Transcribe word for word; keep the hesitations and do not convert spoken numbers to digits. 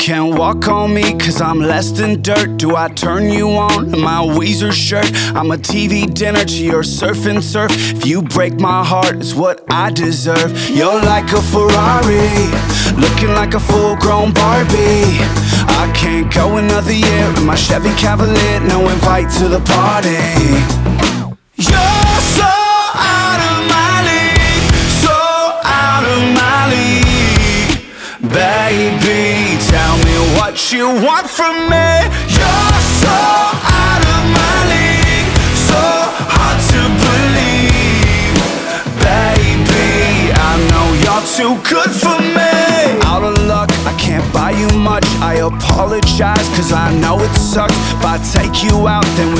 can't walk on me cause I'm less than dirt. Do I turn you on in my Weezer shirt? I'm a T V dinner to your surf and surf. If you break my heart, it's what I deserve. You're like a Ferrari, looking like a full-grown Barbie. I can't go another year in my Chevy Cavalier, no invite to the party. You're so out of my league, so out of my league. Baby, tell me what you want from me. You're so out of my league, so hard to believe. Baby, I know you're too good for me. Out of luck, I can't buy you much. I apologize cause I know it sucks. If I take you out, then we